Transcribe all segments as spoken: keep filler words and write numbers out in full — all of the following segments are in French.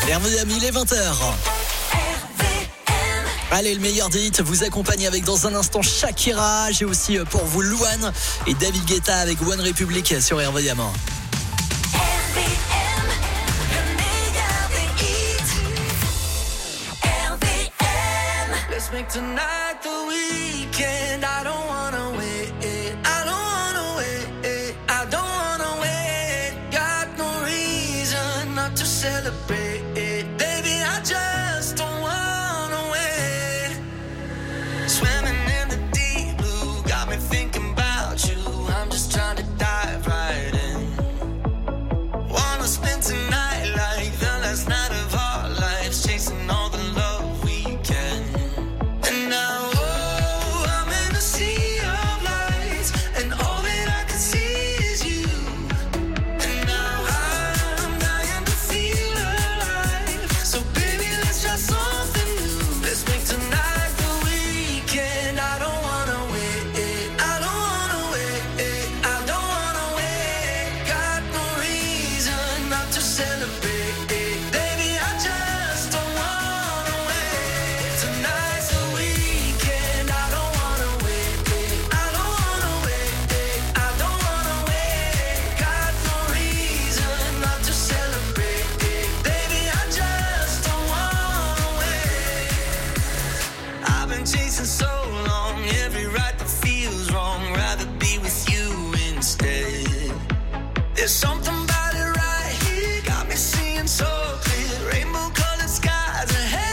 R V M, il est vingt heures. Allez, le meilleur des hits vous accompagne avec dans un instant Shakira. J'ai aussi pour vous Louane et David Guetta avec One Republic sur R V M. Let's make tonight the weekend. I don't wanna wait. I don't wanna wait. I don't wanna wait. Got no reason not to celebrate. Baby, I just don't wanna wait. Swimming in the deep blue, got me thinking about you. I'm just trying to dive right in. Wanna spend tonight like the last night of our lives, chasing all the love we can. And now, oh, I'm in a sea of lights, and all that I can see is you. And now I'm dying to feel alive. So baby, let's try something new. Let's make tonight the weekend. I don't wanna wait. I don't wanna wait. I don't wanna wait. Got no reason not to celebrate. Baby, I just don't wanna wait. Tonight's the weekend. I don't wanna wait. I don't wanna wait. I don't wanna wait. Got no reason not to celebrate. Baby, I just don't wanna wait. I've been chasing so long, every right that feels wrong. Rather be with you instead. There's something about it right here, got me seeing so clear. Rainbow colored skies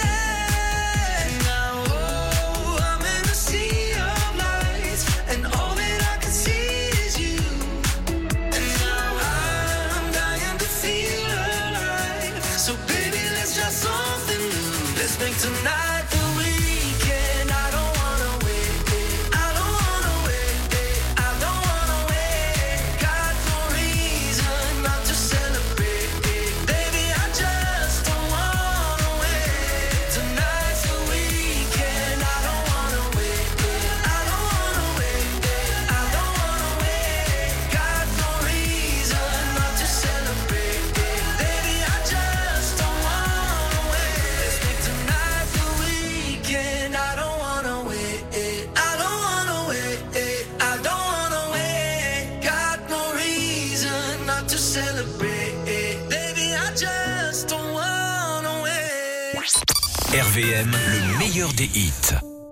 ahead. Now, oh, I'm in a sea of lights, and all that I can see is you. And now I'm dying to feel alive. So baby, let's try something new. Let's make tonight the weekend. I don't wanna wait. I don't wanna wait. I don't wanna wait. Got no reason not to celebrate. Baby, I just don't wanna wait. Tonight's the weekend. I don't wanna wait. I don't wanna wait. I don't wanna wait. Got no reason not to celebrate. Baby, I just don't wanna wait. Let's make tonight the weekend. I don't wanna wait. I don't wanna wait. I don't wanna wait. Got no reason not to celebrate. Baby, I just don't wanna wait. R V M, le meilleur des hits.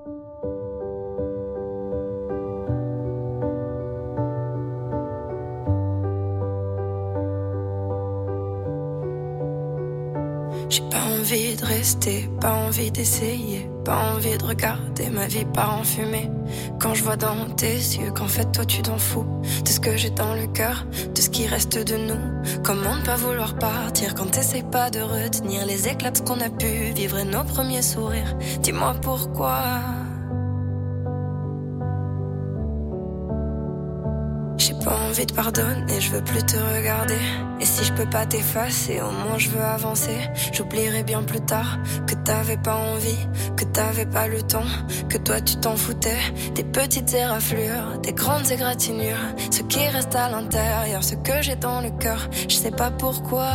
J'ai pas envie de rester, pas envie d'essayer, pas envie de regarder ma vie part en fumée. Quand je vois dans tes yeux qu'en fait toi tu t'en fous de ce que j'ai dans le cœur, de ce qui reste de nous. Comment ne pas vouloir partir quand t'essayes pas de retenir les éclats de ce qu'on a pu vivre et nos premiers sourires. Dis-moi pourquoi. J'ai pas envie de pardonner, je veux plus te regarder. Et si je peux pas t'effacer, au moins je veux avancer. J'oublierai bien plus tard que t'avais pas envie, que t'avais pas le temps, que toi tu t'en foutais. Des petites éraflures, des grandes égratignures, ce qui reste à l'intérieur, ce que j'ai dans le cœur, je sais pas pourquoi.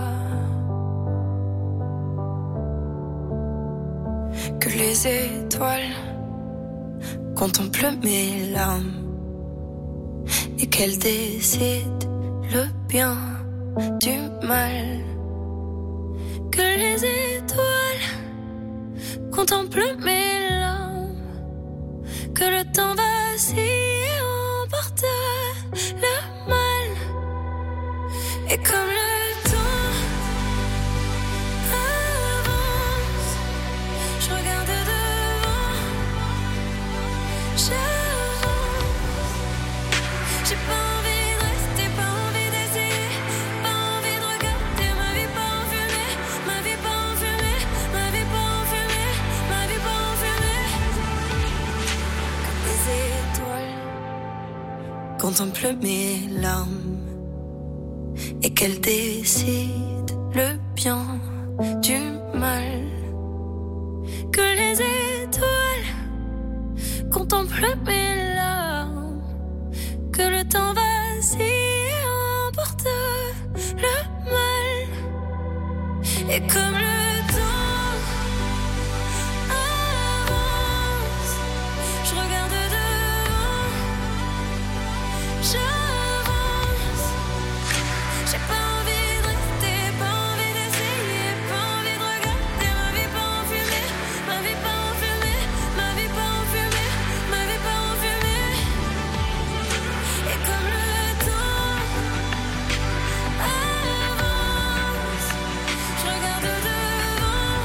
Que les étoiles contemplent mes larmes et qu'elle décide le bien du mal. Que les étoiles contemplent mes larmes, que le temps vacille et emporte le mal. Et comme le temps avance, je regarde devant, j'avance. J'ai pas envie de rester, pas envie d'essayer, pas envie de regarder ma vie pas en fumée, ma vie pas en fumée, ma vie pas en fumée, ma vie pas en fumée. Comme les étoiles contemplent mes larmes et qu'elles décident le bien du mal. Que les étoiles contemplent mes larmes, que le temps vacille et emporte le mal. Et comme le temps avance, je regarde devant, j'avance. J'ai pas envie de rester, pas envie d'essayer, pas envie de regarder ma vie pas en fumée, ma vie pas en fumée, ma vie pas en fumée, ma vie pas en fumée. Et comme le temps avance, je regarde devant,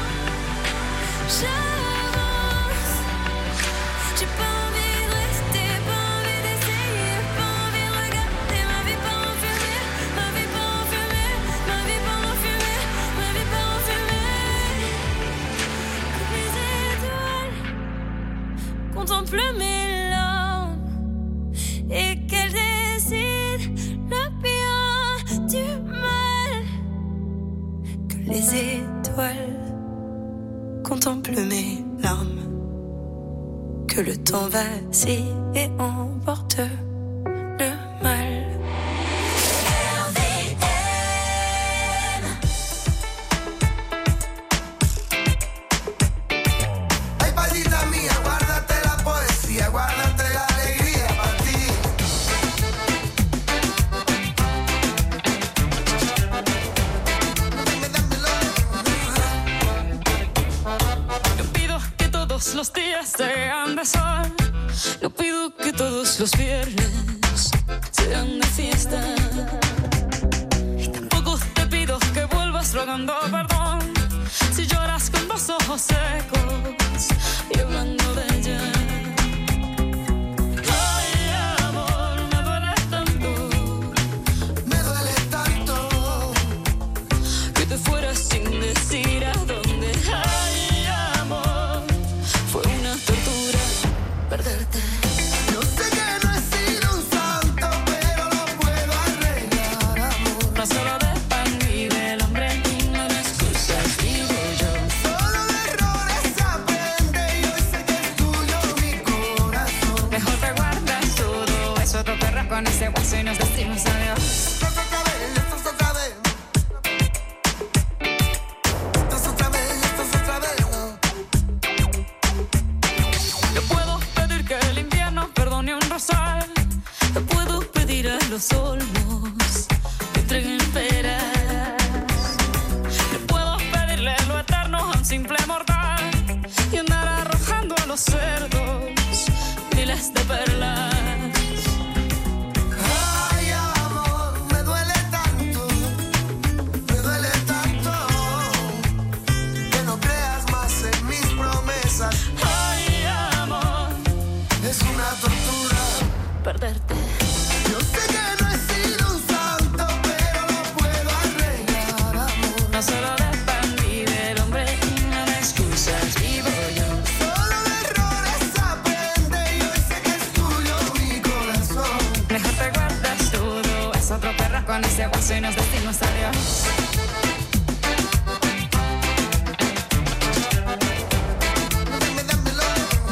j'avance. J'ai pas envie de rester, pas envie d'essayer, pas envie de regarder ma vie pas en fumée, ma vie pas en fumée, ma vie pas en fumée, ma vie pas en fumée. Comme les étoiles contemplent mes larmes et qu'elles décident le bien du mal. Que les étoiles contemplent mes larmes. Que le temps vacille et emporte le mal. Ay, palita mía, guárdate la poesía, guárdate la alegría para ti. Dame, dámelo. Yo pido que todos los días sean de sol. Yo pido que todos los viernes sean de fiesta. Y tampoco te pido que vuelvas rogando perdón si lloras con los ojos secos y hablando de ella. Ay, amor, me duele tanto Me duele tanto. que te fueras sin decir a dónde. Ay, amor, fue una tortura perderte. Yo sé que no he sido un santo, pero lo puedo arreglar, amor. No solo de pan vive el hombre y no de excusas vivo yo. Solo de errores se aprende y hoy sé que es tuyo mi corazón. Mejor te guardas todo eso, te perras con ese hueso y nos decimos adiós. Esto es otra vez, esto es otra vez. Esto es otra vez, esto es otra vez. Yo puedo pedir que el invierno perdone un rosal. Yo puedo pedir a los olmos que entreguen peras. Yo puedo pedirle lo eterno a un simple mortal y andar arrojando a los cerdos miles de perlas. Ay, amor, me duele tanto, me duele tanto que no creas más en mis promesas. Ay, amor, Es una tortura. perderte. Yo sé que no he sido un santo, pero lo puedo arreglar, amor. No solo de pan vive el hombre y no de excusas vivo yo. Solo de errores se aprende y hoy sé que es tuyo mi corazón. Mejor te guardas todo, es otro perro con ese hueso y nos decimos adiós. Dame, dámelo.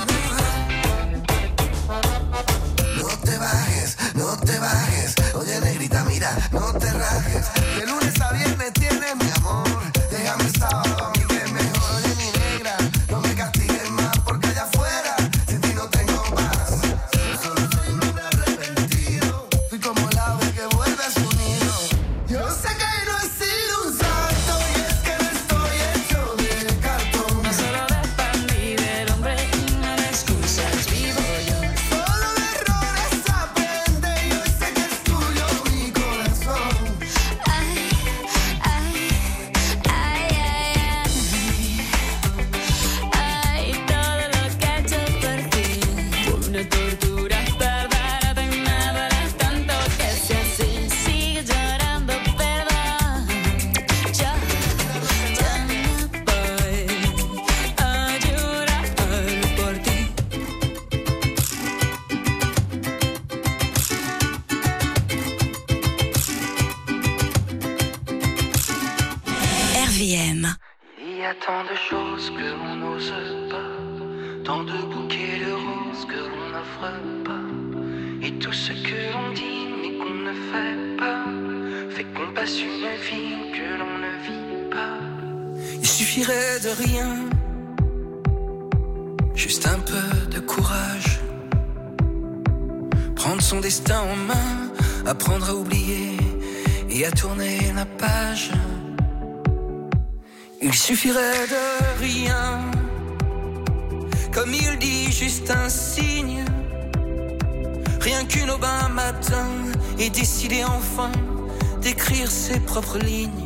No te bajes, no te bajes. Oye, negrita, mira, no te rajes. De lunes a viernes tienes mi amor. Déjame el sábado a mí que es mejor. Oye, mi negra, no me castigues más porque allá afuera sin ti no tengo paz. Yo solo soy un hombre arrepentido. Fui como el ave que vuelve a su nido. Yo sé que no he sido un santo y es que no estoy hecho de cartón. No solo de pan vive el hombre y no de excusas vivo yo. Solo de errores se aprende y hoy sé que es tuyo mi corazón. Ay, ay, ay, ay, ay, todo lo que he hecho por ti fue una tortura perderte y me duele tanto que si así sigue llorando perdón. Yo, yo no voy a llorar por ti. R V M. Il y a tant de choses que l'on n'ose pas, tant de bouquets de roses que l'on n'offre pas, et tout ce que l'on dit mais qu'on ne fait pas, fait qu'on passe une vie que l'on ne vit pas. suffirait de rien, juste un peu de courage. Prendre son destin en main, apprendre à oublier et à tourner la page. Il suffirait de rien, comme il dit, juste un signe. Rien qu'une aube un matin et décider enfin d'écrire ses propres lignes.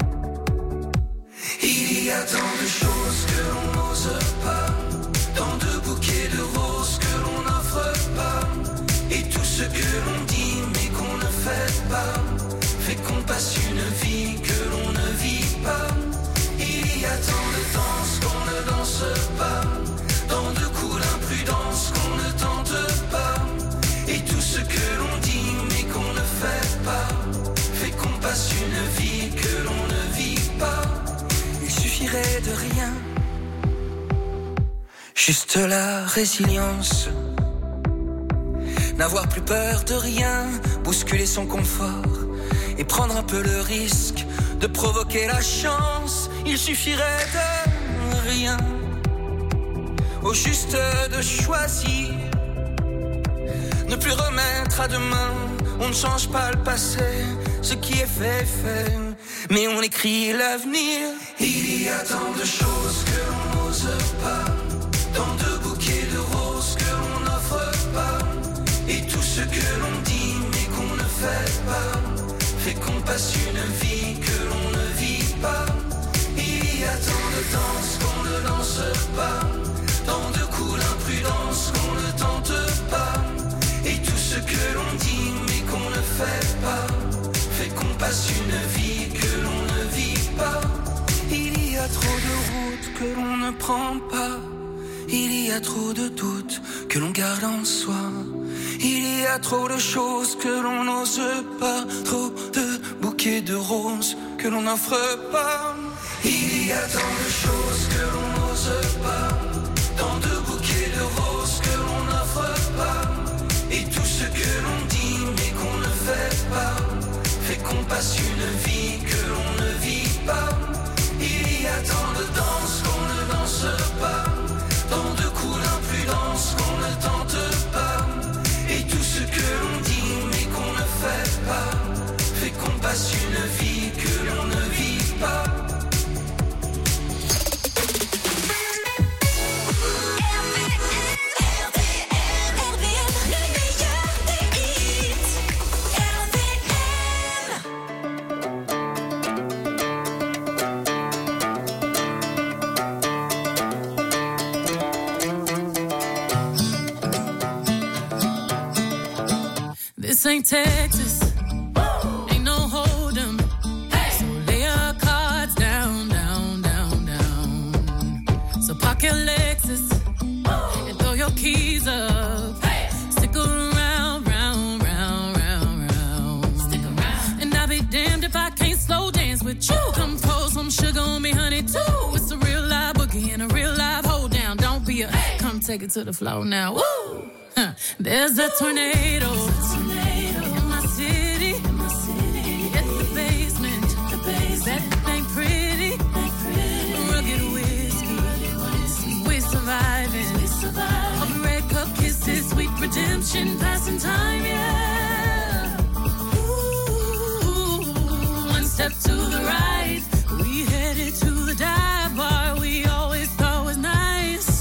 Il y a tant de choses que l'on n'ose pas, tant de bouquets de roses que l'on n'offre pas, et tout ce que l'on dit mais qu'on ne fait pas, fait qu'on passe une vie que l'on ne vit pas. Il y a tant de danses qu'on ne danse pas, tant de coups d'imprudence qu'on ne tente pas, et tout ce que l'on dit mais qu'on ne fait pas, fait qu'on passe une vie que l'on ne vit pas. Il suffirait de rien, juste la résilience, n'avoir plus peur de rien, bousculer son confort et prendre un peu le risque de provoquer la chance. Il suffirait de rien, au juste de choisir, ne plus remettre à demain. On ne change pas le passé, ce qui est fait est fait, mais on écrit l'avenir. Il y a tant de choses que l'on n'ose pas, tant de bouquets de roses que l'on n'offre pas, et tout ce que l'on dit mais qu'on ne fait pas, fait qu'on passe une vie que l'on ne vit pas. Il y a tant de danses qu'on ne danse pas, tant de coups d'imprudence qu'on ne tente pas, et tout ce que l'on dit mais qu'on ne fait pas, fait qu'on passe une vie que l'on ne vit pas. Il y a trop de routes que l'on ne prend pas, il y a trop de doutes que l'on garde en soi, il y a trop de choses que l'on n'ose pas, trop de bouquets de roses que l'on n'offre pas. Il y a tant de choses que l'on n'ose pas, tant de bouquets de roses que l'on n'offre pas, et tout ce que l'on dit mais qu'on ne fait pas, fait qu'on passe une vie que l'on ne vit pas. Il y a tant de danses qu'on ne danse pas, tant de coups d'imprudence qu'on ne tente pas, et tout ce que l'on dit mais qu'on ne fait pas, fait qu'on passe une vie que l'on ne vit pas. This ain't Texas, ain't no hold 'em. So lay your cards down, down, down, down. So park your Lexus and throw your keys up. Stick around, round, round, round, round. Stick around. And I'll be damned if I can't slow dance with you. Come pour some sugar on me, honey, too. It's a real live boogie and a real live hold down. Don't be a, come take it to the floor now. Woo! Huh. There's a tornado. In my city, in my city, at the basement, the basement. That ain't pretty, ain't pretty. Rugged whiskey, we surviving. We surviving. Of red cup kisses, sweet redemption, passing time, yeah. Ooh, one step to the right, we headed to the dive bar we always thought was nice.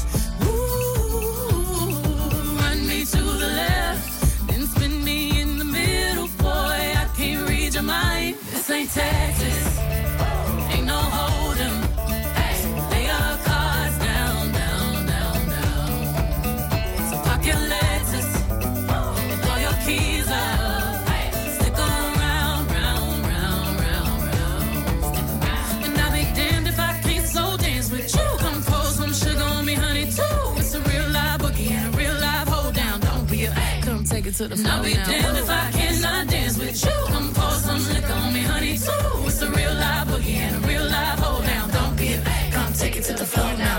Ooh, run me to the left, then spin me in the middle, boy, I can't read your mind. This ain't Texas, ain't no hold 'em. So lay your cards down, down, down, down. So park your Lexus and throw your keys up. Stick around, round, round, round, round. And I'll be damned if I can't slow dance with you. Come pour some sugar on me, honey, too. It's a real live boogie and a real live hold down. Don't be a, come take it to the floor. I'll be now. Damned if I cannot dance with you. Come pour some liquor on me, honey, too. It's a real live boogie and a real live hold down. Don't be a, come take it to the floor now.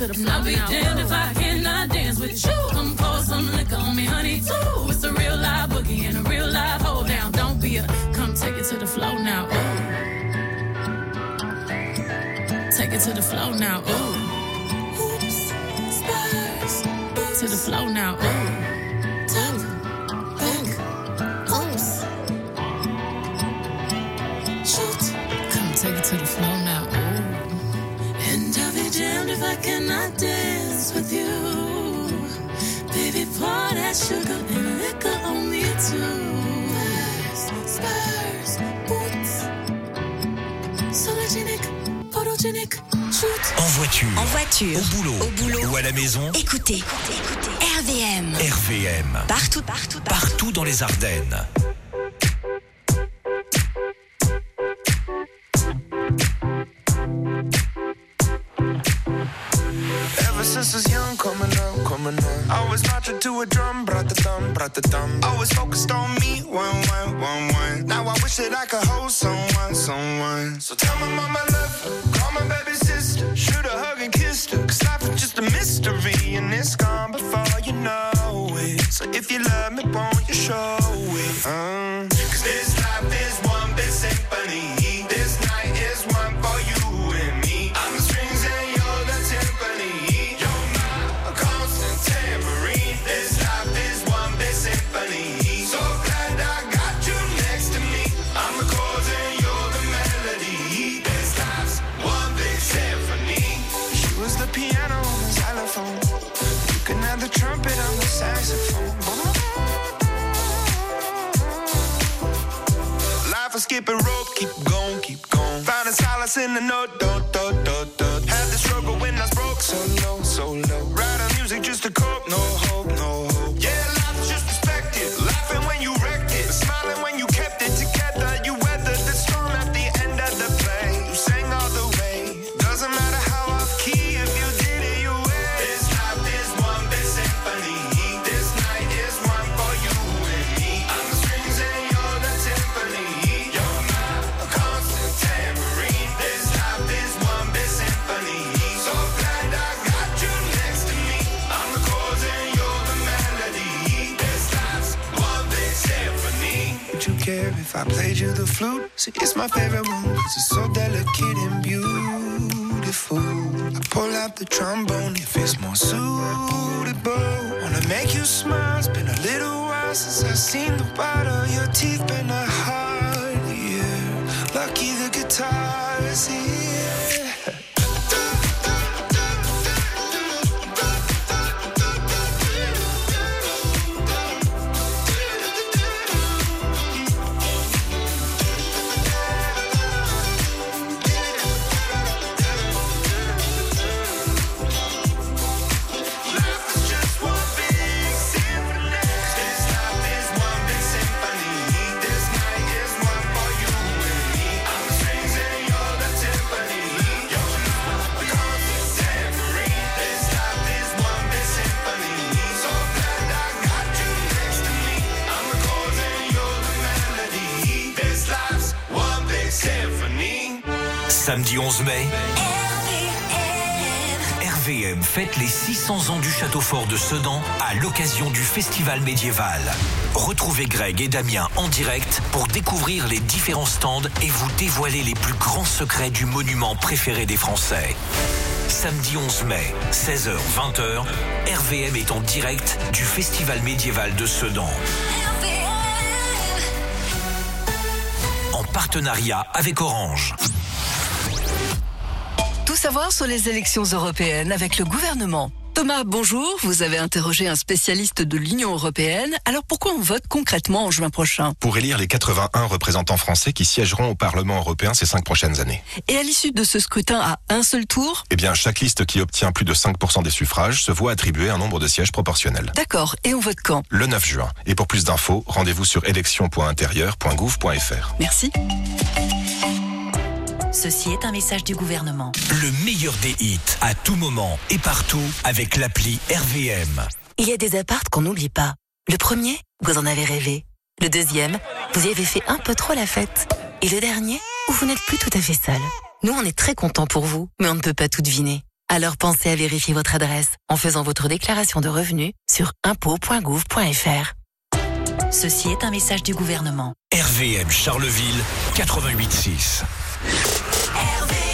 to the floor. I'll be damned if I cannot dance with you. Come pour some liquor on me, honey, too. It's a real live boogie and a real live hold down. Don't be a, come take it to the floor now. Ooh. Take it to the floor now. Ooh. Oops, spurs. To the floor now. Ooh. Take it to the floor now, ooh. And I'll be damned if I cannot dance with you. Baby, pour that sugar and liquor on me too. Spurs, spurs, boots. Sologenic, photogenic, shoot. En voiture, en voiture, au boulot, au boulot ou à la maison. Écoutez, écoutez, R V M. R V M. Partout, partout, partout. Partout dans les Ardennes. Since I was young, coming up, coming up, I was marching to a drum, brat-a-dum, brat-a-dum. Always focused on me, one, one, one, one. Now I wish that I could hold someone, someone. So tell my mama I love her, call my baby sister, shoot a hug and kiss her. Cause life is just a mystery and it's gone before you know it. So if you love me, won't you show it? Uh, Cause this life is one big symphony. This night is one for you and me. I'm the strings and you're the timpani. The trumpet on the saxophone. Life is skipping rope, keep going, keep going. Finding solace in the note, dot, dot, dot, dot. Had the struggle when I was broke, so low, so low. Writing music just to cope, no hope, no hope. Yeah, life is just perspective. Laughing when you wrecked it, smiling when you kept it together. You weathered the storm at the end of the play. You sang all the way. Doesn't matter how off key if you did it your way. This life is one big symphony. This night is one for you and me. I'm the strings and you're the timpani. You're my constant tambourine. This life is one big symphony. So glad I got you next to me. I'm the chords and you're the melody. This life's one big symphony. Would you care if I played you the flute? See, it's my favorite one, cause it's so delicate and beautiful. I pull out the trombone if it's more suitable. Wanna make you smile, it's been a little while since I've seen the white of your teeth. Been a hard year, lucky the guitar is here. Samedi onze mai, R V M fête les six cents ans du château fort de Sedan à l'occasion du festival médiéval. Retrouvez Greg et Damien en direct pour découvrir les différents stands et vous dévoiler les plus grands secrets du monument préféré des Français. Samedi onze mai, seize heures vingt heures, R V M est en direct du festival médiéval de Sedan. En partenariat avec Orange. Tout savoir sur les élections européennes avec le gouvernement. Thomas, bonjour. Vous avez interrogé un spécialiste de l'Union européenne. Alors pourquoi on vote concrètement en juin prochain? Pour élire les quatre-vingt-un représentants français qui siégeront au Parlement européen ces cinq prochaines années. Et à l'issue de ce scrutin à un seul tour? Eh bien, chaque liste qui obtient plus de cinq pour cent des suffrages se voit attribuer un nombre de sièges proportionnel. D'accord. Et on vote quand? Le neuf juin. Et pour plus d'infos, rendez-vous sur élections point intérieur point gouv point f r. Merci. Ceci est un message du gouvernement. Le meilleur des hits, à tout moment et partout, avec l'appli R V M. Il y a des apparts qu'on n'oublie pas. Le premier, vous en avez rêvé. Le deuxième, vous y avez fait un peu trop la fête. Et le dernier, où vous n'êtes plus tout à fait seul. Nous, on est très contents pour vous, mais on ne peut pas tout deviner. Alors pensez à vérifier votre adresse en faisant votre déclaration de revenus sur impôts point gouv point f r. Ceci est un message du gouvernement. R V M Charleville quatre-vingt-huit six. R V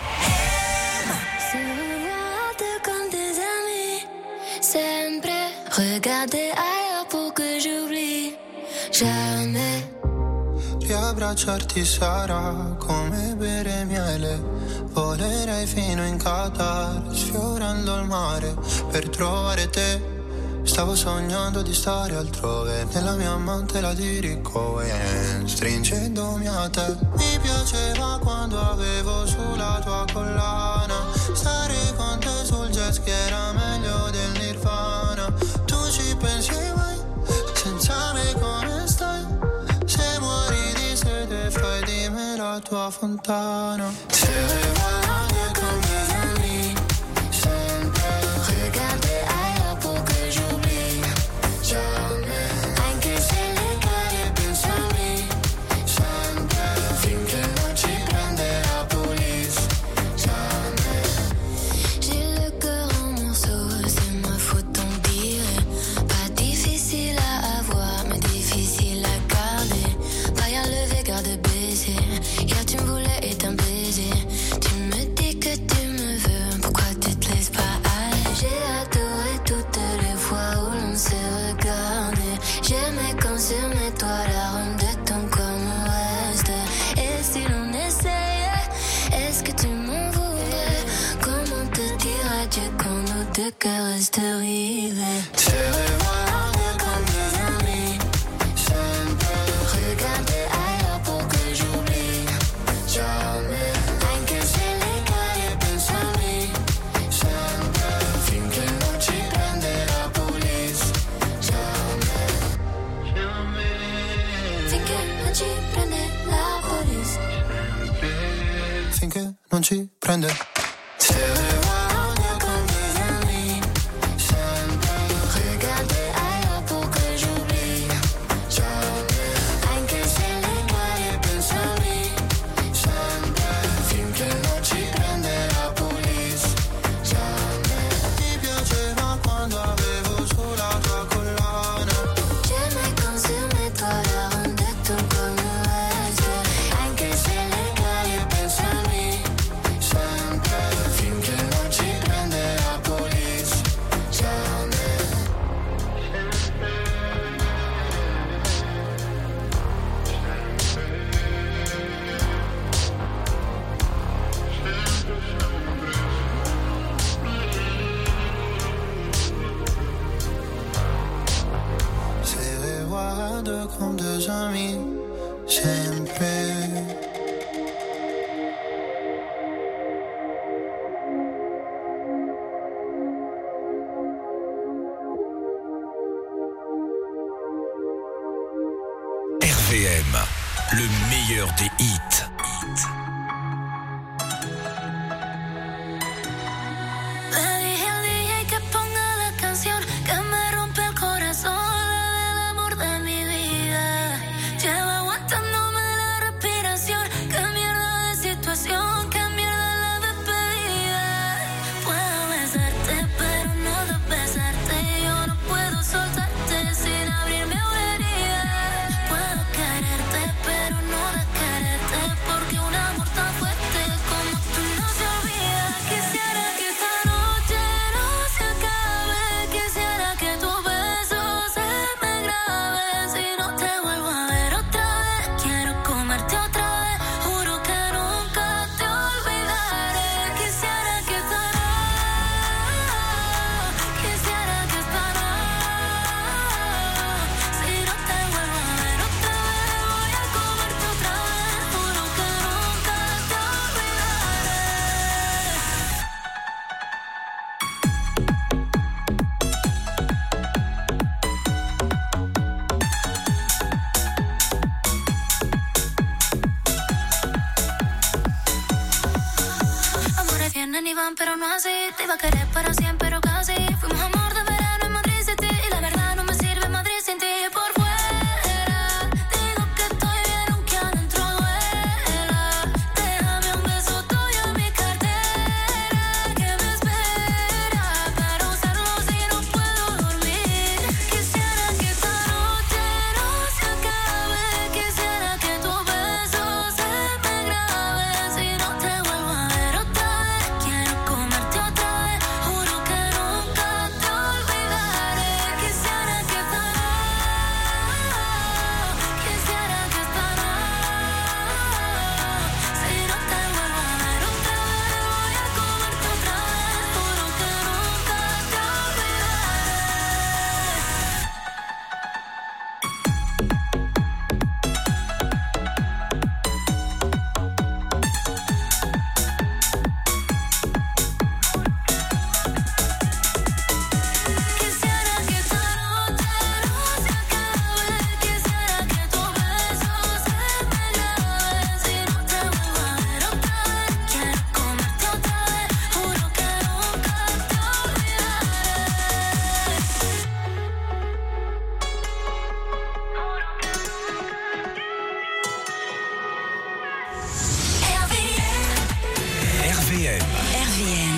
M. Se regarde comme des amis, sempre regarder ailleurs pour que j'oublie jamais. Riabbracciarti sarà come bere miele, volerei fino in Qatar, sfiorando il mare per trovare te. Stavo sognando di stare altrove, nella mia amante la dirigo e stringendomi a te. Mi piaceva quando avevo sulla tua collana, stare con te sul jet ski era meglio del Nirvana. Tu ci pensi mai, senza me come stai? Se muori di sete fai di me la tua fontana. Se regarde comme des amis, sempre regarder ailleurs pour que j'oublie jamais. Anche se le cade penso a me, sempre finché non ci prende la police, jamais. J'ai le cœur en morceaux, c'est ma faute d'en dire. Pas difficile à avoir, mais difficile à garder. Pas à lever, garde baiser. Hier tu me voulais et t'un baiser. Tu me dis que tu me veux, pourquoi tu te laisses pas aller? J'ai adoré toutes les fois où l'on s'est regardé. J'aimais quand sur mes toits l'arôme de ton corps me reste. Et si l'on essayait, est-ce que tu m'en voudrais? Comment te dire adieu quand nos deux cœurs restent rivés? Se regarder comme des amis, sempre regarder ailleurs pour que j'oublie jamais. Anche se le cade penso a me, sempre finché non ci prende la police, jamais. Finché non ci prende la police, finché non ci prende. Se regarder comme des amis, sempre regarder ailleurs pour que j'oublie jamais. Anche se le cade penso a me, sempre finché non ci prende la police, jamais. Ti piaceva quando avevo sulla tua collana, j'aimais quand sur mes toits l'arôme de ton corps me reste. Anche se le cade penso a me, sempre finché non ci prende la police, jamais. Se regarde comme des amis, sempre. R V M, le meilleur des hits. Le dije al D J que ponga la canción que me rompe el corazón, la del amor de mi vida. Lleva aguantándome la respiración. Qué mierda de situación, qué mierda la despedida. Puedo besarte, pero no de besarte. Yo no puedo soltarte sin abrirme una herida. Puedo quererte, pero no de quererte, porque un amor tan fuerte como tú no se olvida. Quisiera que esta noche no se acabe. Quisiera que tu beso se me grabe. Si no te vuelvo a ver otra vez, quiero comerte otra vez. Juro que nunca te olvidaré. Quisiera que esta noche, quisiera que esta noche, si no te vuelvo a ver otra vez, voy a comerte otra vez. Juro que nunca te olvidaré. Amores vienen y van, pero no así. Te iba a querer para siempre, pero casi. Fuimos amor de verano en Madrid City. Y la verdad no me sirve Madrid sin ti. Por fuera digo que estoy bien, aunque adentro duela. Déjame un beso tuyo en mi cartera, que me espera. V M. R V M.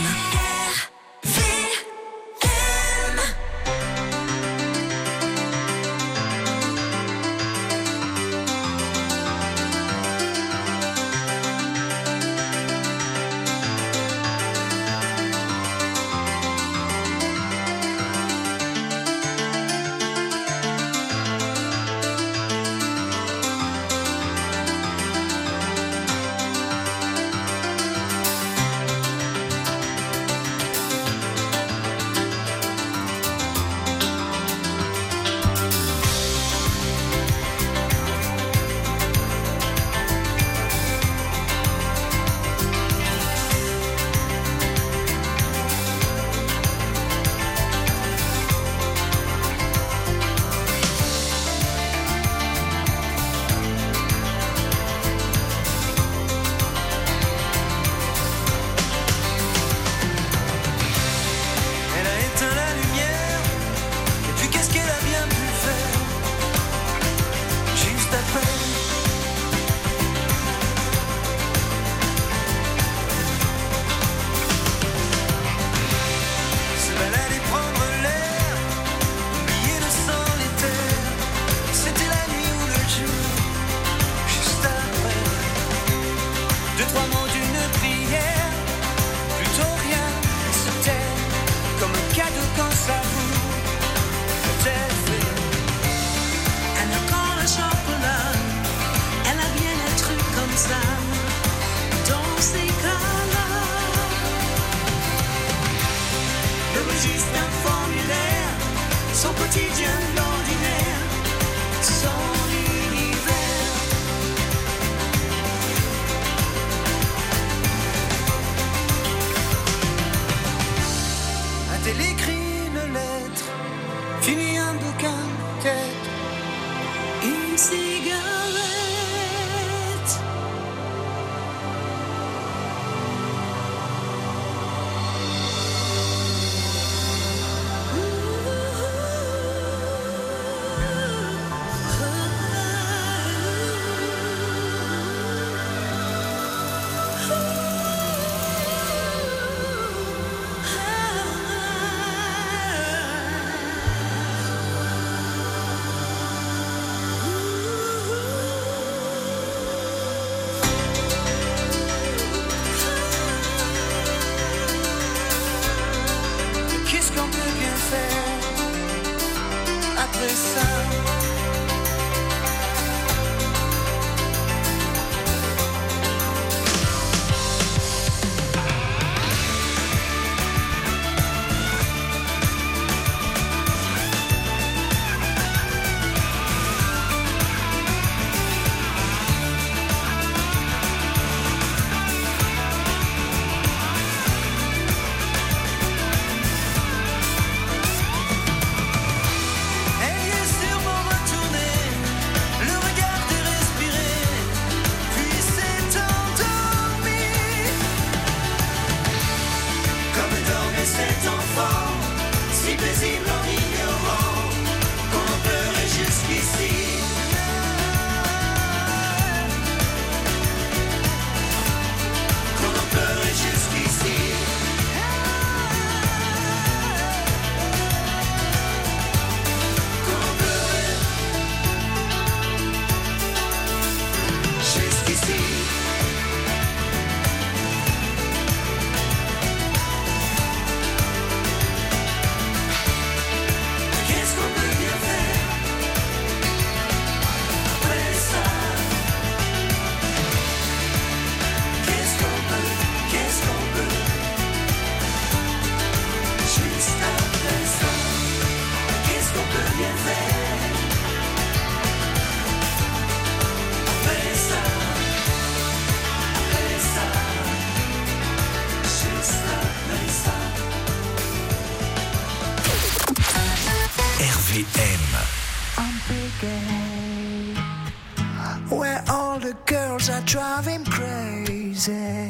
Where all the girls are driving crazy.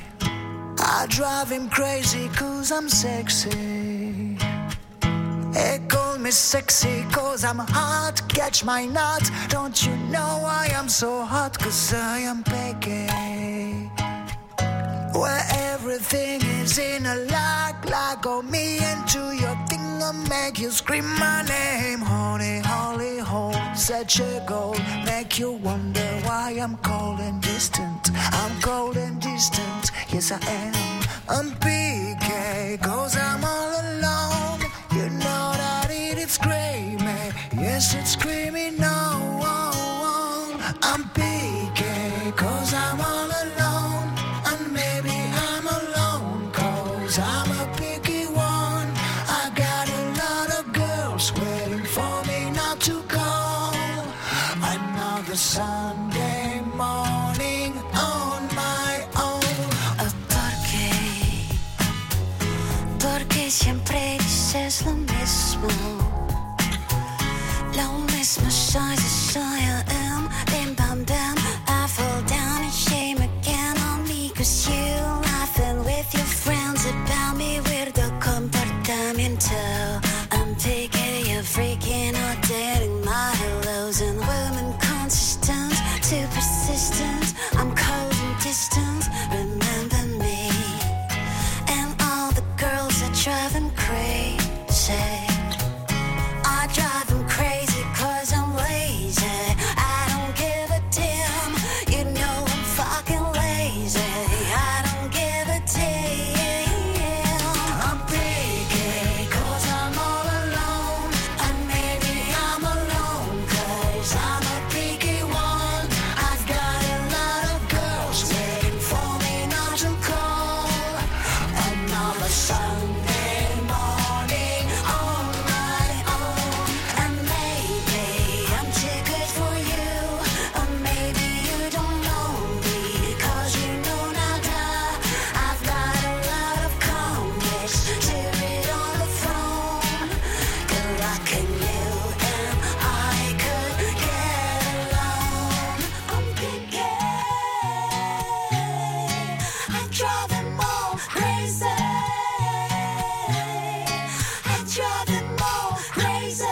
I drive him crazy cause I'm sexy. They call me sexy cause I'm hot. Catch my nut. Don't you know I am so hot cause I am Peggy. where everything is in a lock. Lock on me into your finger, make you scream my name. Honey, holy hole, such a goal, make you wonder why I'm cold and distant. I'm cold and distant, yes I am. I'm P K, cause I'm all alone. You know that it is screaming, yes it's screaming no. I'm P K, cause I'm all alone. And maybe I'm alone, cause I'm a picky one. I got a lot of girls waiting for me not to go. Another Sunday morning on my own. Oh, ¿por qué? Porque siempre dices lo mismo. Lo mismo soy, soy I am. Bim bam bam, I fall down and shame again on me. Cause you laughing with your friends about me. Weirdo comportamiento. I'm picky, you're freaking out, dating my hellos. And women consistent, too persistent. I'm cold and distant, remember me. And all the girls that drive them crazy. I drive them crazy cause I'm lazy. I don't give a damn, you know I'm fucking lazy. I don't give a damn. I'm picky, cause I'm all alone. And maybe I'm alone, cause I'm a picky one. I've got a lot of girls waiting for me not to call. Another Sunday morning on my own. And maybe I'm too good for you, or maybe you don't know me, cause you know nada. I've got a lot of comics to read on the phone. Good luck and you and I could get along. I'm picky, I drive them all crazy. I drive them all crazy.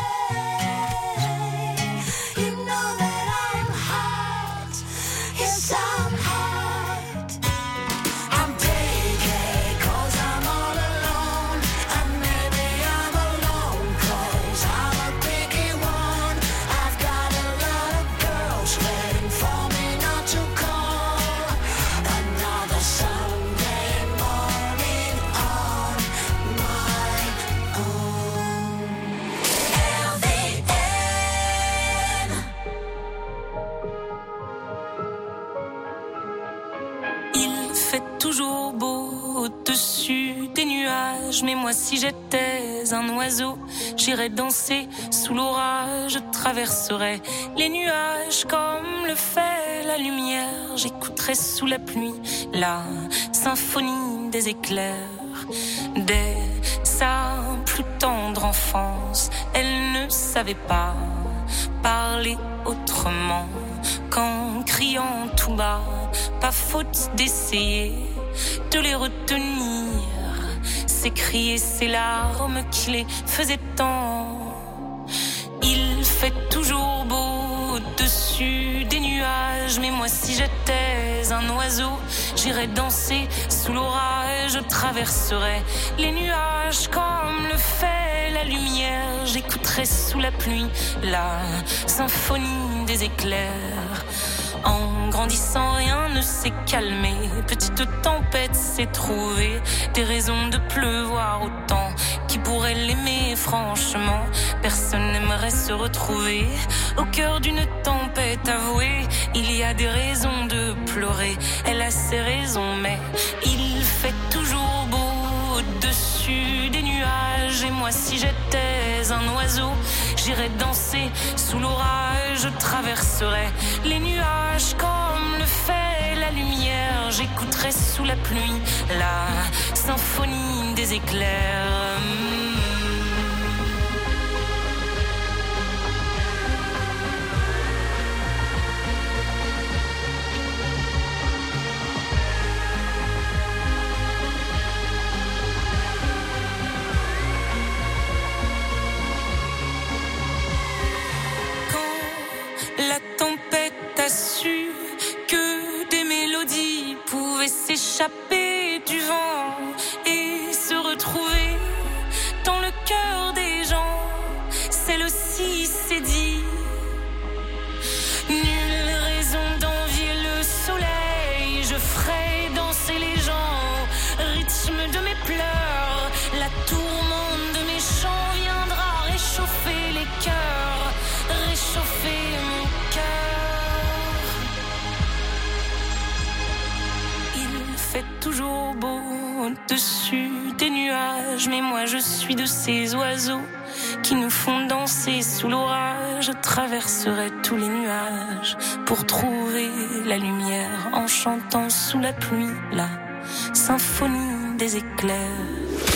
You know that I'm hot, yes I'm hot. I'm picky, cause I'm all alone. And maybe I'm alone, cause I'm a picky one. I've got a lot of girls waiting for me not to call. Another Sunday morning on my own. L V N. Il fait toujours beau au-dessus des nuages, mais moi si j'étais un oiseau, j'irais danser sous l'orage, je traverserais les nuages comme le fait la lumière, j'écouterais sous la pluie la symphonie des éclairs. Dès sa plus tendre enfance, elle ne savait pas parler autrement qu'en criant tout bas. Pas faute d'essayer de les retenir, ses cris et ses larmes qui les faisaient tant. Il fait toujours beau au-dessus des nuages, mais moi si j'étais un oiseau, j'irais danser sous l'orage, je traverserais les nuages comme le fait la lumière, j'écouterais sous la pluie la symphonie des éclairs. En grandissant, rien ne s'est calmé. Petite tempête s'est trouvée, des raisons de pleuvoir autant. Qui pourrait l'aimer franchement? Personne n'aimerait se retrouver au cœur d'une tempête avouée. Il y a des raisons de pleurer, elle a ses raisons, mais il fait toujours beau au-dessus des nuages. Et moi si j'étais un oiseau, j'irais danser sous l'orage, je traverserais les nuages comme le fait la lumière, j'écouterais sous la pluie la symphonie des éclairs. La tempête a su que des mélodies pouvaient s'échapper s'échapper du vent et se retrouver dans le cœur des gens. C'est le si c'est dit. Nulle raison d'envier le soleil. Je ferai danser les gens, rythme de mes pleurs. La tourmente de mes chants viendra réchauffer les cœurs, réchauffer mon cœur. Il fait toujours beau au-dessus des nuages, mais moi je suis de ces oiseaux qui nous font danser sous l'orage. Je traverserai tous les nuages pour trouver la lumière en chantant sous la pluie la symphonie des éclairs.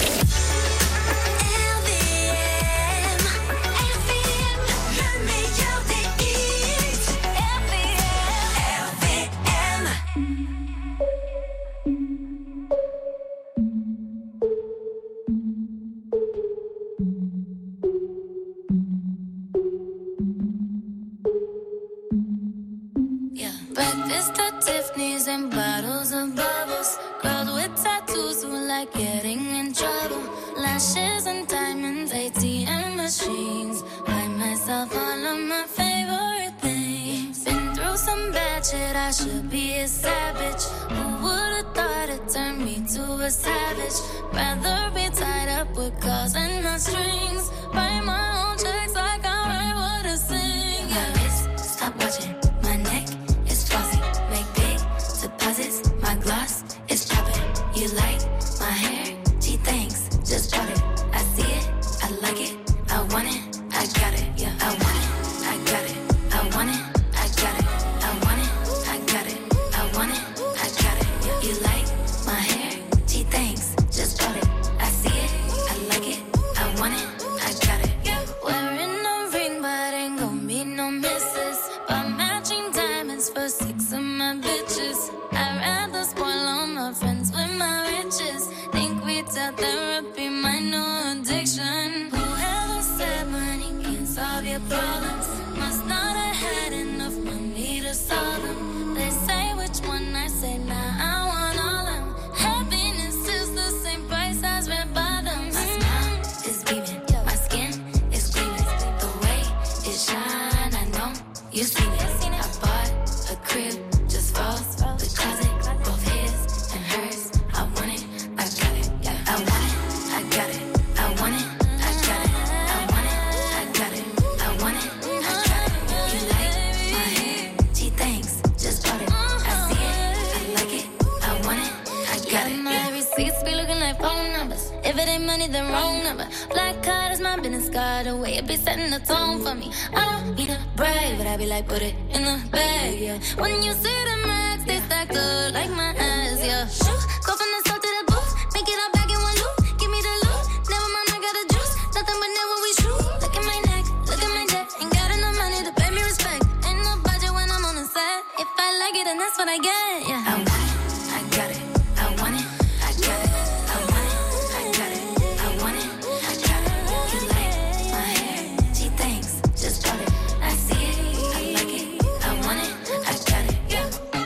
Breakfast at Tiffany's and bottles of bubbles. Girls with tattoos who like getting in trouble. Lashes and diamonds, A T M machines. Buy myself all of my favorite things. Been through some bad shit, I should be a savage. Who would've thought it turned me to a savage? Rather be tied up with calls and not strings. Write my own checks like I write what I sing. My wrist, stop watching. My neck is flossy. Make big deposits. My gloss is popping. You like my hair? Gee, thanks. Just bought it. I see it. I like it. I want it. I got it. Yeah, I want it. I got it. I want it. I got it. I want it. I got it. I want it. I got it. Yeah. You like my hair? Gee, thanks. Just bought it. I see it. I like it. I want it. I got it. Yeah. Wearing a ring, but ain't gon' be no misses. But matching diamonds for six of my bitches. I'd rather spoil all my friends with my riches. Think we tell therapy my new addiction. Whoever said money can solve your problems must not have had enough money to solve them. They say which one, I say nah, I want all them. Happiness is the same price as red bottoms. My smile is beaming, my skin is gleaming. The way it shine, I know you seen it. I bought a crib just for the closet, both his and hers. I want it, I got it. I want it, I got it. I want it, I got it. I want it, I got it. I want it, I got it. You like my hair? Gee, thanks. Just bought it. I see it, I like it. I want it, I got it. My receipts be looking like phone numbers. If it ain't money, then wrong number. Black card is my business card. The way it be setting the tone for me. I don't need a brag, but I be like, put it in the bag, yeah. When you see the max, they stacked up like my ass, yeah. Shoot, go from the south to the booth, make it all back in one loop. Give me the loot, never mind, I got the juice. Nothing but never we shoot. Look at my neck, look at my jet. Ain't got enough money to pay me respect. Ain't no budget when I'm on the set. If I like it, then that's what I get, yeah. I want it, I got it. I want it, I got it. I want it, I got it. I want it, I got it. You like my hair? Gee, thanks. Just bought it. I see it, I like it. I want it, I got it. Yeah.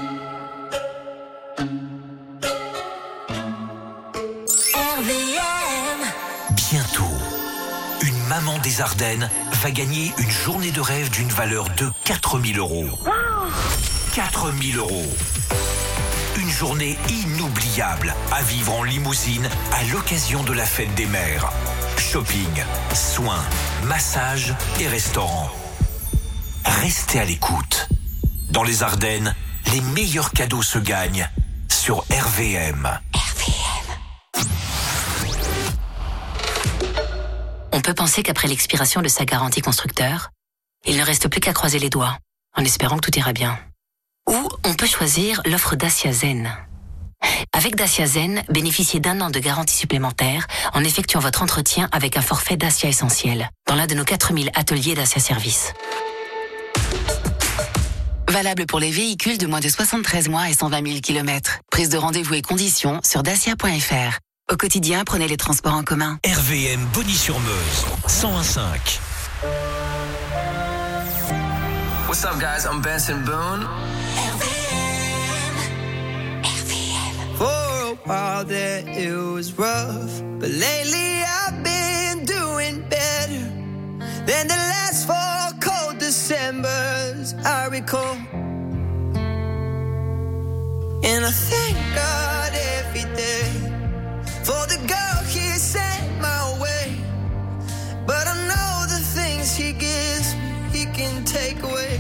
R V M. Bientôt, une maman des Ardennes va gagner une journée de rêve d'une valeur de quatre mille euros. quatre mille euros. Une journée inoubliable à vivre en limousine à l'occasion de la fête des mères. Shopping, soins, massages et restaurants. Restez à l'écoute. Dans les Ardennes, les meilleurs cadeaux se gagnent sur R V M. On peut penser qu'après l'expiration de sa garantie constructeur, il ne reste plus qu'à croiser les doigts, en espérant que tout ira bien. Ou on peut choisir l'offre Dacia Zen. Avec Dacia Zen, bénéficiez d'un an de garantie supplémentaire en effectuant votre entretien avec un forfait Dacia Essentiel dans l'un de nos quatre mille ateliers Dacia Service. Valable pour les véhicules de moins de soixante-treize mois et cent vingt mille kilomètres. Prise de rendez-vous et conditions sur dacia point f r. Au quotidien, prenez les transports en commun. R V M Bonny-sur-Meuse, cent un virgule cinq. What's up, guys? I'm Benson Boone. R V M. R V M. For while there it was rough. But lately I've been doing better than the last four cold Decembers I recall. And I thank God every day for the girl He sent my way. But I know the things He gives me, He can take away.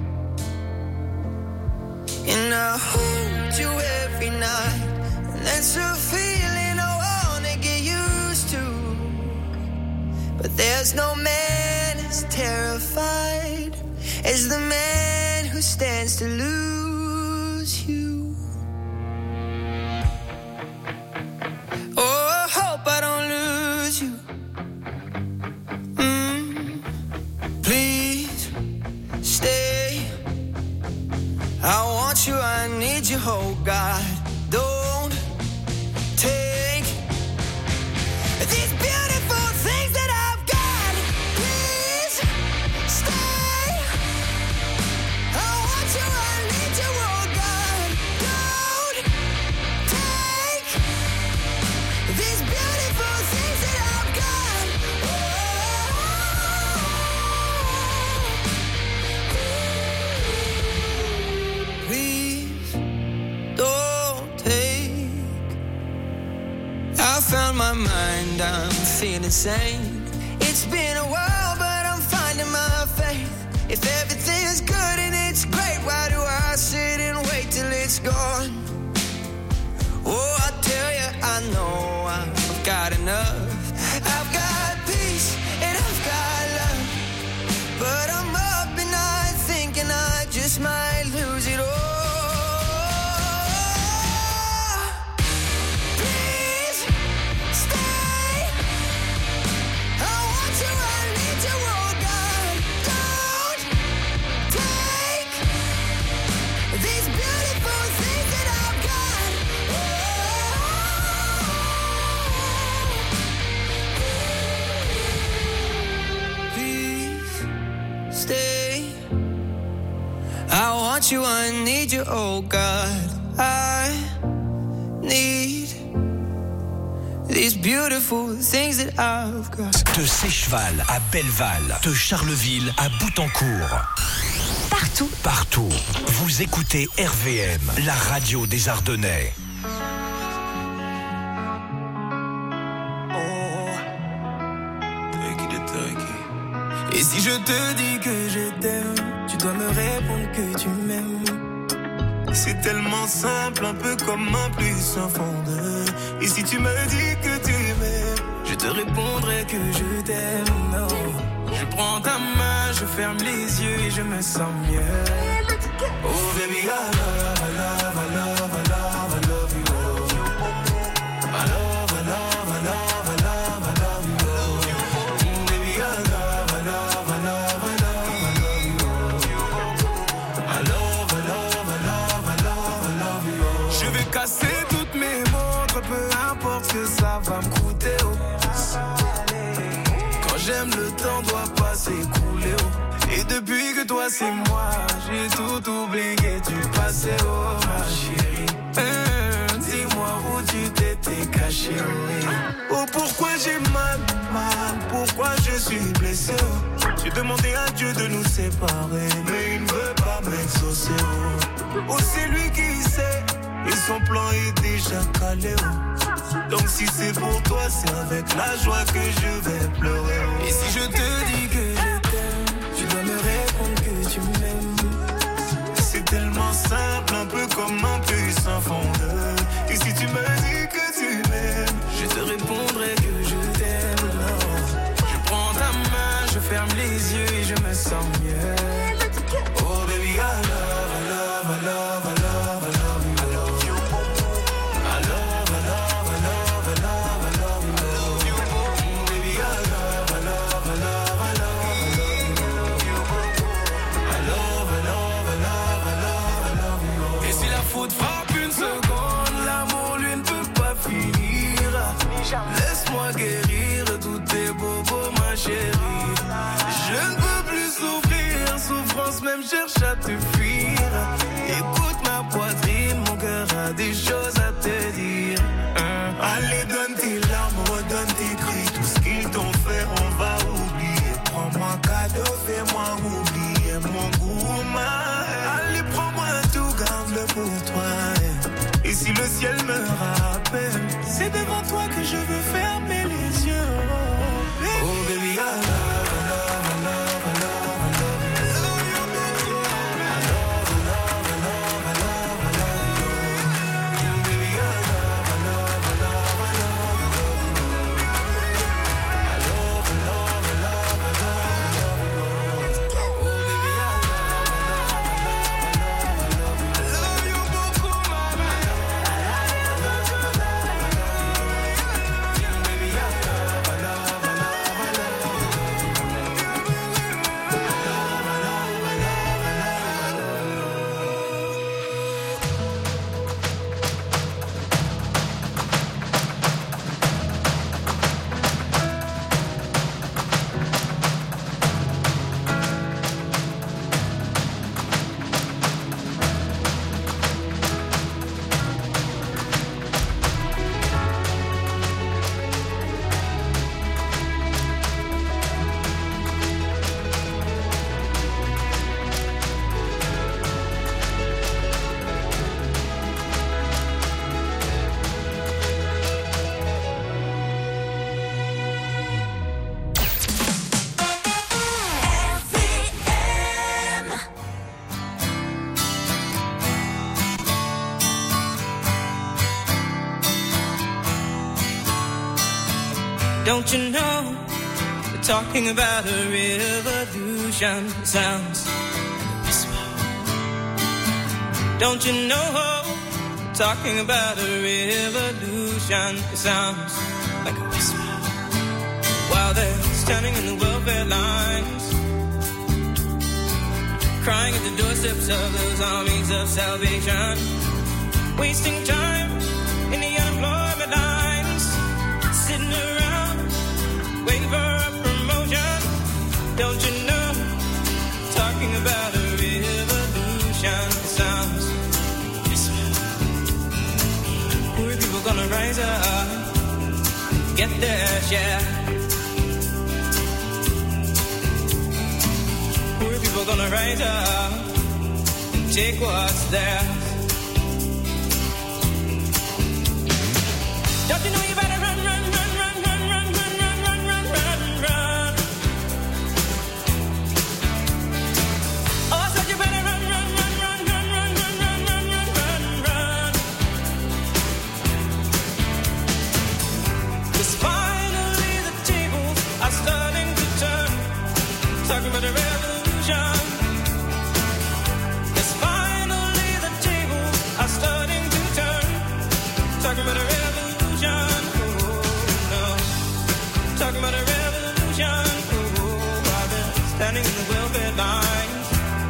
And I hold you every night, and that's a feeling I wanna get used to. But there's no man as terrified as the man who stands to lose you. Oh, I hope I don't lose you. Mm, please stay. I want you, I need you, oh God. Don't take these beautiful things that I've got. Please stay. I want you, I need you, oh God. Don't take these beautiful things that I've got. Oh. Please don't take. I found my mind, I'm feeling sane. It's been a while, but I'm finding my faith. If everything's good and it's great, why do I sit and wait till it's gone? Oh, I tell you, I know I've got enough. I've got peace and I've got love. But I'm up and I thinking I just might lose it all. Please stay. I want you, I need you, oh God. Don't take these beautiful things that I've got. Please stay. I want you, I need you, oh God. I need these beautiful things that I've got. De Sécheval à Belleval, de Charleville à Boutancourt. Partout. Partout. Vous écoutez R V M, la radio des Ardennais. Et si je te dis que je t'aime, tu dois me répondre que tu m'aimes. C'est tellement simple, un peu comme un plus un fondeur. Et si tu me dis que tu m'aimes, je te répondrai que je t'aime. Oh. Je prends ta main, je ferme les yeux et je me sens mieux. Oh baby, I love, I love, I love, I love, I love you. I love, I love, I love, I love, I love you. Mm, baby, I love, I love, I love, I love, I love you. I love, I love, I love, I love, I love you. Je vais casser toutes mes montres, peu importe ce que ça va me coûter. Oh. Quand j'aime, le temps doit pas s'écouler. Oh. Et depuis que toi c'est moi, j'ai tout oublié du passé, oh ma chérie. Hum, dis-moi où tu t'étais caché, oh. Oh pourquoi j'ai mal, mal, pourquoi je suis blessé, oh. J'ai demandé à Dieu de nous séparer, mais il ne veut pas m'exaucer, oh. Oh c'est lui qui sait, et son plan est déjà calé, oh. Donc si c'est pour toi, c'est avec la joie que je vais pleurer, oh. Et si je te dis que je t'aime, tu dois me répondre que tu m'aimes. C'est tellement simple, un peu comme un puissant fondeur. Et si tu me dis que tu m'aimes, je te répondrai que je t'aime. Non. Je prends ta main, je ferme les yeux et je me sens mieux. Oh baby, I love, I love, I love, I love, I love you. I love, I love, I love, I love, I love you. Mm, baby, I love, I love, I love, I love, I love you. I love, I love, I love, I love, I love you. Et si la faute frappe une seconde, l'amour lui ne peut pas finir. Laisse-moi guérir tous tes bobos, ma chérie. Je ne peux plus souffrir, souffrance même cherche à te fuir. Écoute ma poitrine, mon cœur a des choses à te dire. Et si le ciel me rappelle, c'est devant toi que je veux fermer les yeux. Oh baby, oh, baby I love, I love, I love, I love, I love you. I love you, baby. I love, I love, I love, I love, I love you. Baby I love, I love, I love, I love, I love you. I love, I love, I love, I love, I love you. Oh baby I love, I love, I love, I love, I love you. I love you beaucoup, mama. I love you, I love, I love, I love you. Baby I love, I love, I love, I love you. Don't you know, we're talking about a revolution. It sounds like a whisper. Don't you know, we're talking about a revolution. It sounds like a whisper. While they're standing in the welfare lines, crying at the doorsteps of those armies of salvation, wasting time in the unemployment lines, sitting around waiting for a promotion. Don't you know, talking about a revolution sounds whisper. Poor people gonna rise up, get their share. Poor people gonna rise up and take what's theirs. Don't you know you better run, run, run, run, run, run, run, run, run, run, run, run. Oh, I said you better run, run, run, run, run, run, run, run, run, run, run, run. 'Cause finally the tables are starting to turn. Talking about a revolution. 'Cause finally the tables are starting to turn. Talking about a revolution. Talking about a revolution, oh, while they're standing in the welfare lines,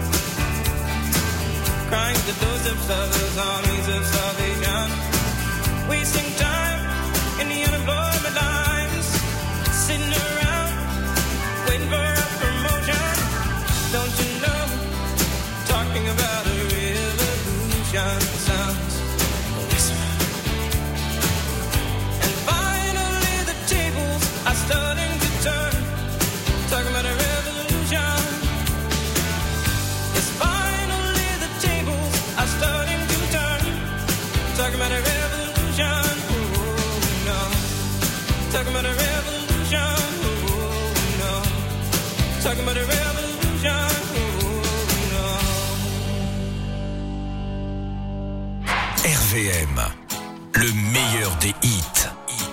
crying at the doorsteps of those armies of salvation, wasting time in the unemployment lines, sitting around waiting for a promotion. Don't you know, talking about a revolution sounds like a whisper. And finally the tables are starting to turn. Talking about a revolution. Yes, finally the tables are starting to turn. Talking about a revolution. Oh no. Talking about a revolution. Oh no. Talking about a revolution. Oh no. R V M, le meilleur des hits.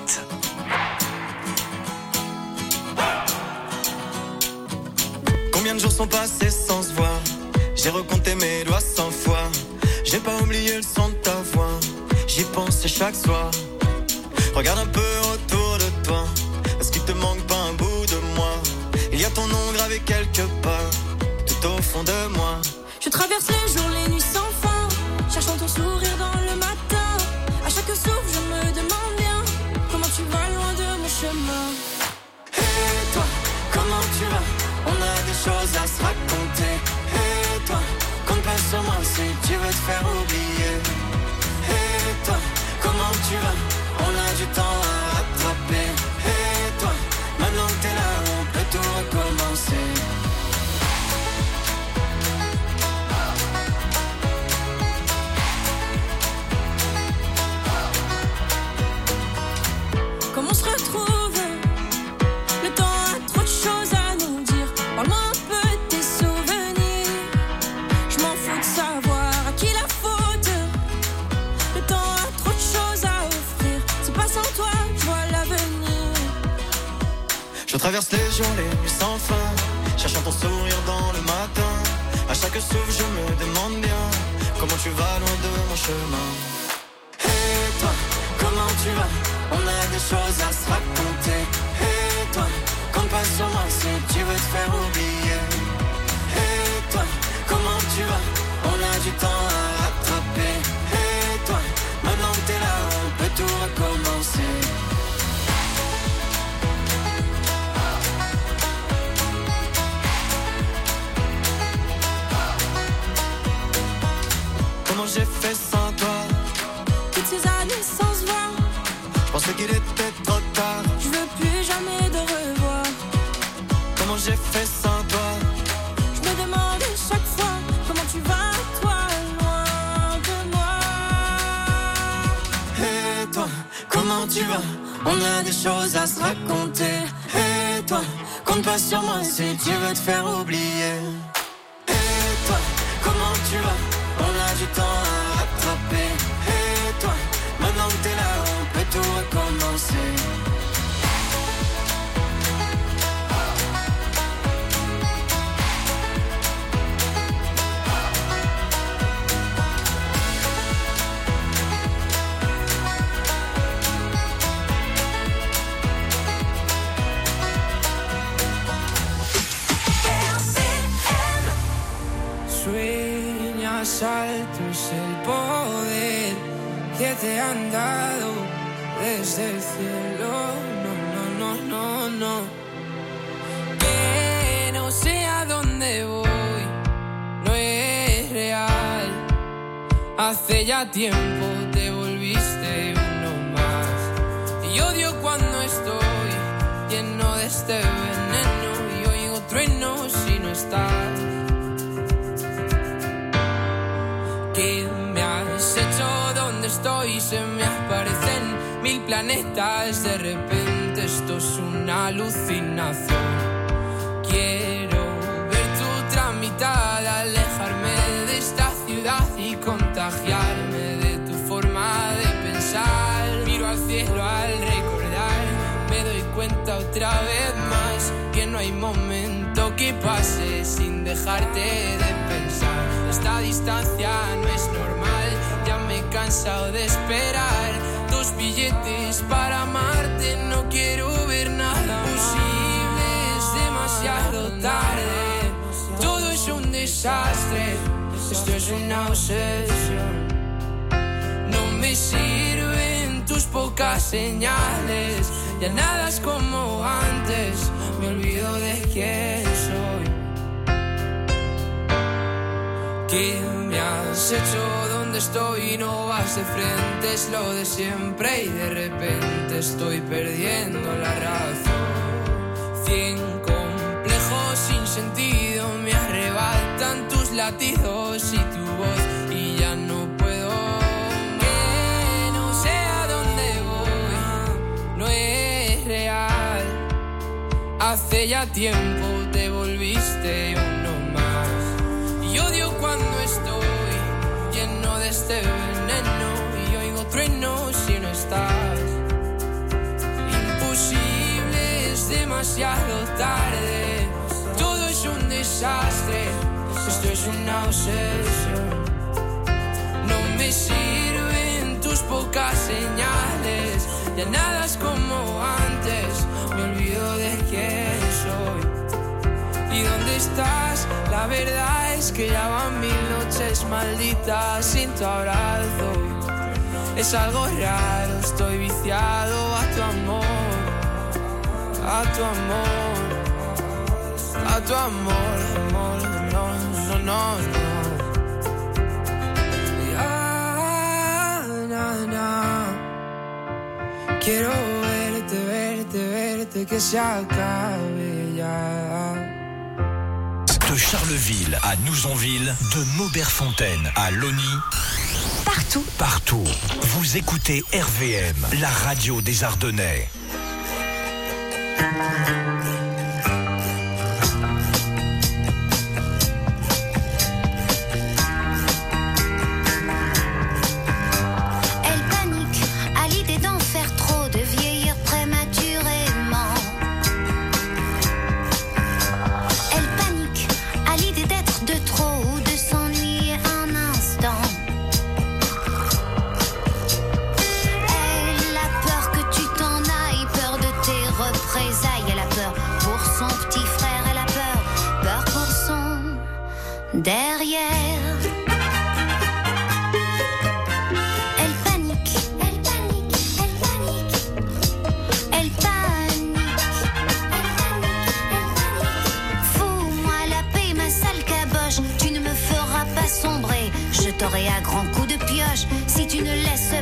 Combien de jours sont passés sans se voir? J'ai recompté mes doigts cent fois. J'ai pas oublié le son de ta voix. J'y pense chaque soir. Regarde un peu autour de toi. Est-ce qu'il te manque pas un bout de moi? Il y a ton nom gravé quelque part, tout au fond de moi. Je traverse les jours, les nuits sans fin, cherchant ton sourire dans le matin. À chaque souffle, je me demande bien comment tu vas loin de mon chemin. Et toi, comment tu vas? On a des choses à se raconter. Et toi, compte pas sur moi si tu veux te faire oublier. Et toi, comment tu vas? On a du temps à rattraper. Et toi, maintenant que t'es là, on peut tout recommencer. Je traverse les jours, les nuits sans fin, cherchant ton sourire dans le matin. À chaque souffle je me demande bien comment tu vas loin de mon chemin. Et toi, comment tu vas? On a des choses à se raconter. Et toi, compte pas sur moi si tu veux te faire oublier. Et toi, comment tu vas? On a du temps à rattraper. Et toi, maintenant que t'es là, on peut tout recommencer. Comment j'ai fait sans toi? Toutes ces années sans se voir, je pensais qu'il était trop tard. Je veux plus jamais de revoir. Comment j'ai fait sans toi? Je me demande chaque fois comment tu vas, toi, loin de moi. Et toi, comment tu vas? On a des choses à se raconter. Et toi, compte pas sur moi si tu veux te faire oublier. Et toi, comment tu vas? On a du temps à rattraper. Et toi, maintenant que t'es là, on peut tout recommencer. Sueñas alto es el poder que te han dado desde el cielo. No, no, no, no, no. Que no sé a dónde voy, no es real. Hace ya tiempo te volviste uno más. Y odio cuando estoy lleno de este veneno y oigo truenos si no estás. ¿Qué me has hecho? ¿Dónde estoy? Se me aparecen mil planetas. De repente esto es una alucinación. Quiero ver tu tramitada, alejarme de esta ciudad y contagiarme de tu forma de pensar. Miro al cielo al recordar, me doy cuenta otra vez más que no hay momento que pase sin dejarte de pensar. Esta distancia no es normal, ya me he cansado de esperar tus billetes para amarte, no quiero ver nada posible, es demasiado tarde, todo es un desastre, esto es una obsesión. No me sirven tus pocas señales, ya nada es como antes, me olvido de quién soy. ¿Qué me has hecho? ¿Dónde estoy? No vas de frente, es lo de siempre y de repente estoy perdiendo la razón. Cien complejos sin sentido me arrebatan tus latidos y tu voz y ya no puedo. Que no sé a dónde voy, no es real. Hace ya tiempo te volviste uno más. Y odio cuando estoy lleno de este veneno y oigo truenos si no estás. Imposible, es demasiado tarde, todo es un desastre, esto es una obsesión. No me sirven tus pocas señales, ya nada es como antes, me olvido de quién soy. ¿Y dónde estás? La verdad es que ya van mil noches malditas sin tu abrazo. Es algo raro, estoy viciado a tu amor, a tu amor, a tu amor, amor, no, no, no, no. Ya, na, na. Quiero verte, verte, verte, que se acabe ya. De Charleville à Nouzonville, de Mauberfontaine à Logny. Partout. Partout. Vous écoutez R V M, la radio des Ardennais. Elle panique à l'idée d'en faire trop, de vieillir prématurément. tu ne laisses